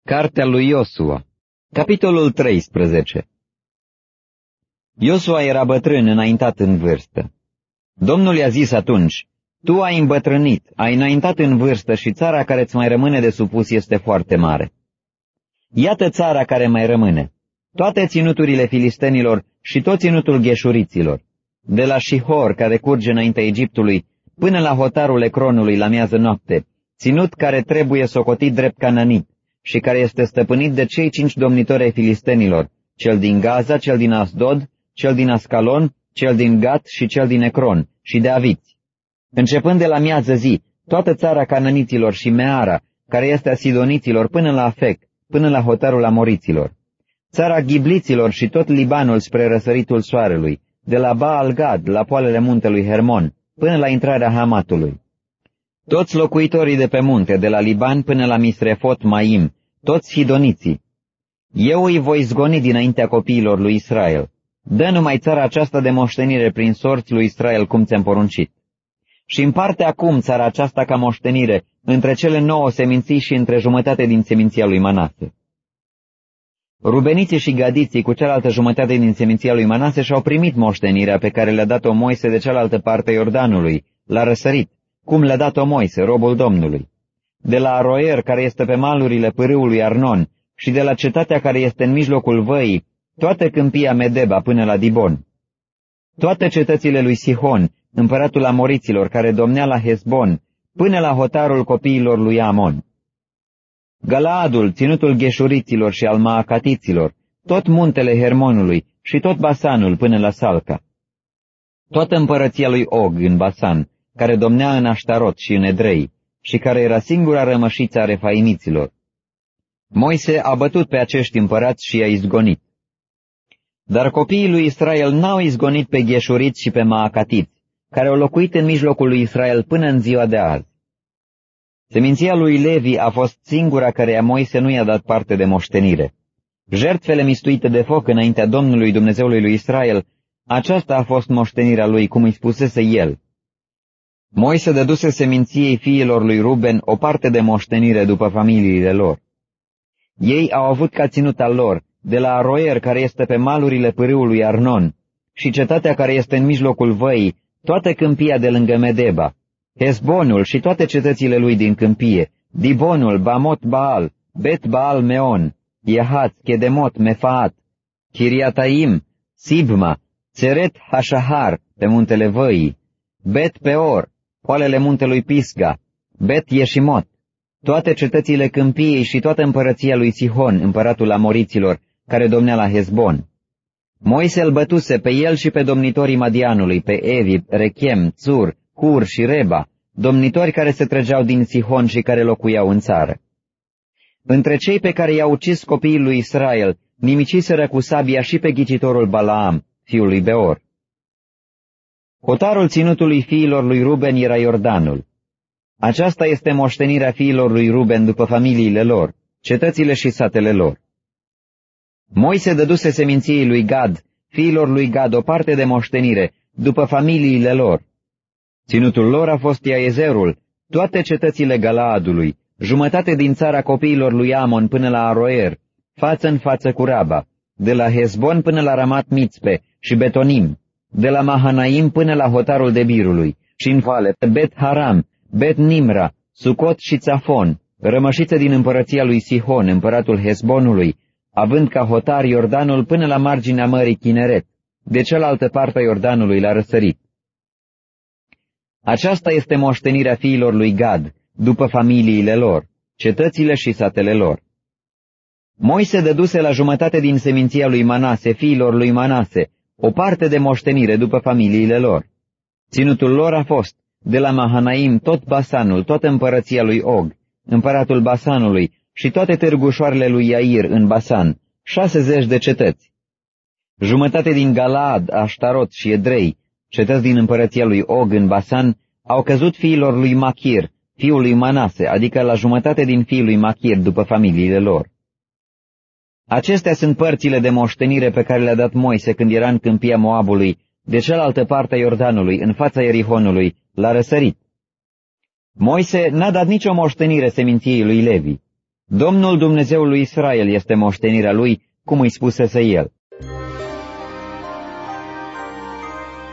Cartea lui Iosua, capitolul 13. Iosua era bătrân, înaintat în vârstă. Domnul i-a zis atunci: Tu ai îmbătrânit, ai înaintat în vârstă și țara care îți mai rămâne de supus este foarte mare. Iată țara care mai rămâne, toate ținuturile filistenilor și tot ținutul gheșuriților, de la Șihor, care curge înaintea Egiptului, până la hotarul Ecronului la miază noapte, ținut care trebuie socotit drept cananit și care este stăpânit de cei 5 domnitori ai filistenilor, cel din Gaza, cel din Asdod, cel din Ascalon, cel din Gat și cel din Ecron, și de aviți. Începând de la miază zi, toată țara cananiților și Meara, care este a sidoniților, până la Afec, până la hotarul amoriților. Țara ghibliților și tot Libanul spre răsăritul soarelui, de la Baal-Gad, la poalele muntelui Hermon, până la intrarea Hamatului. Toți locuitorii de pe munte, de la Liban până la Misrefot Maim, toți sidoniții. Eu îi voi zgoni dinaintea copiilor lui Israel. Dă numai țara aceasta de moștenire prin sorți lui Israel, cum ți-am poruncit. Și împarte acum țara aceasta ca moștenire între cele 9 seminții și între jumătate din seminția lui Manase. Rubeniții și gadiții cu cealaltă jumătate din seminția lui Manase și-au primit moștenirea pe care le-a dat-o Moise de cealaltă parte Iordanului, la răsărit, cum le-a dat-o Moise, robul Domnului. De la Aroer, care este pe malurile pârâului Arnon, și de la cetatea care este în mijlocul văii, toată câmpia Medeba până la Dibon. Toate cetățile lui Sihon, împăratul amoriților, care domnea la Hesbon, până la hotarul copiilor lui Amon. Galaadul, ținutul gheșuriților și al maacatiților, tot muntele Hermonului și tot Basanul până la Salca. Toată împărăția lui Og în Basan, care domnea în Aștarot și în Edrei, și care era singura rămășiță a refaimiților. Moise a bătut pe acești împărați și i-a izgonit. Dar copiii lui Israel n-au izgonit pe gheșuriți și pe maacatiți, care au locuit în mijlocul lui Israel până în ziua de azi. Seminția lui Levi a fost singura căreia Moise nu i-a dat parte de moștenire. Jertfele mistuite de foc înaintea Domnului Dumnezeului lui Israel, aceasta a fost moștenirea lui, cum îi spusese el. Moise dăduse seminției fiilor lui Ruben o parte de moștenire după familiile lor. Ei au avut ca ținut al lor, de la Aroer, care este pe malurile pârâului Arnon, și cetatea care este în mijlocul văii, toată câmpia de lângă Medeba, Hesbonul și toate cetățile lui din câmpie, Dibonul, Bamot Baal, Bet Baal Meon, Iahat, Chedemot, Mefaat, Chiriataim, Sibma, Țeret Hașahar, pe muntele văii, Bet Peor, poalele muntelui Pisga, Bet Ieșimot, toate cetățile câmpiei și toată împărăția lui Sihon, împăratul amoriților, care domnea la Hesbon. Moise îl bătuse pe el și pe domnitorii Madianului, pe Evi, Rechem, Țur, Hur și Reba, domnitori care se trăgeau din Sihon și care locuiau în țară. Între cei pe care i-au ucis copiii lui Israel, nimiciseră cu sabia și pe ghicitorul Balaam, fiul lui Beor. Hotarul ținutului fiilor lui Ruben era Iordanul. Aceasta este moștenirea fiilor lui Ruben după familiile lor, cetățile și satele lor. Moise dăduse seminției lui Gad, fiilor lui Gad, o parte de moștenire, după familiile lor. Ținutul lor a fost Iaezerul, toate cetățile Galaadului, jumătate din țara copiilor lui Amon până la Aroer, față în față cu Raba, de la Hesbon până la Ramat Mitzpe și Betonim, de la Mahanaim până la hotarul Debirului, și în vale, Bet Haram, Bet Nimra, Sucot și Țafon, rămășiță din împărăția lui Sihon, împăratul Hesbonului, având ca hotar Iordanul până la marginea mării Chineret, de cealaltă parte a Iordanului la răsărit. Aceasta este moștenirea fiilor lui Gad, după familiile lor, cetățile și satele lor. Moise dăduse la jumătate din seminția lui Manase, fiilor lui Manase, o parte de moștenire după familiile lor. Ținutul lor a fost, de la Mahanaim, tot Basanul, toată împărăția lui Og, împăratul Basanului, și toate târgușoarele lui Iair în Basan, 60 de cetăți. Jumătate din Galaad, Aștarot și Edrei, cetăți din împărăția lui Og în Basan, au căzut fiilor lui Machir, fiul lui Manase, adică la jumătate din fiii lui Machir după familiile lor. Acestea sunt părțile de moștenire pe care le-a dat Moise când era în câmpia Moabului, de cealaltă parte a Iordanului, în fața Ierihonului, la răsărit. Moise n-a dat nicio moștenire seminției lui Levi. Domnul Dumnezeul lui Israel este moștenirea lui, cum îi spusese el.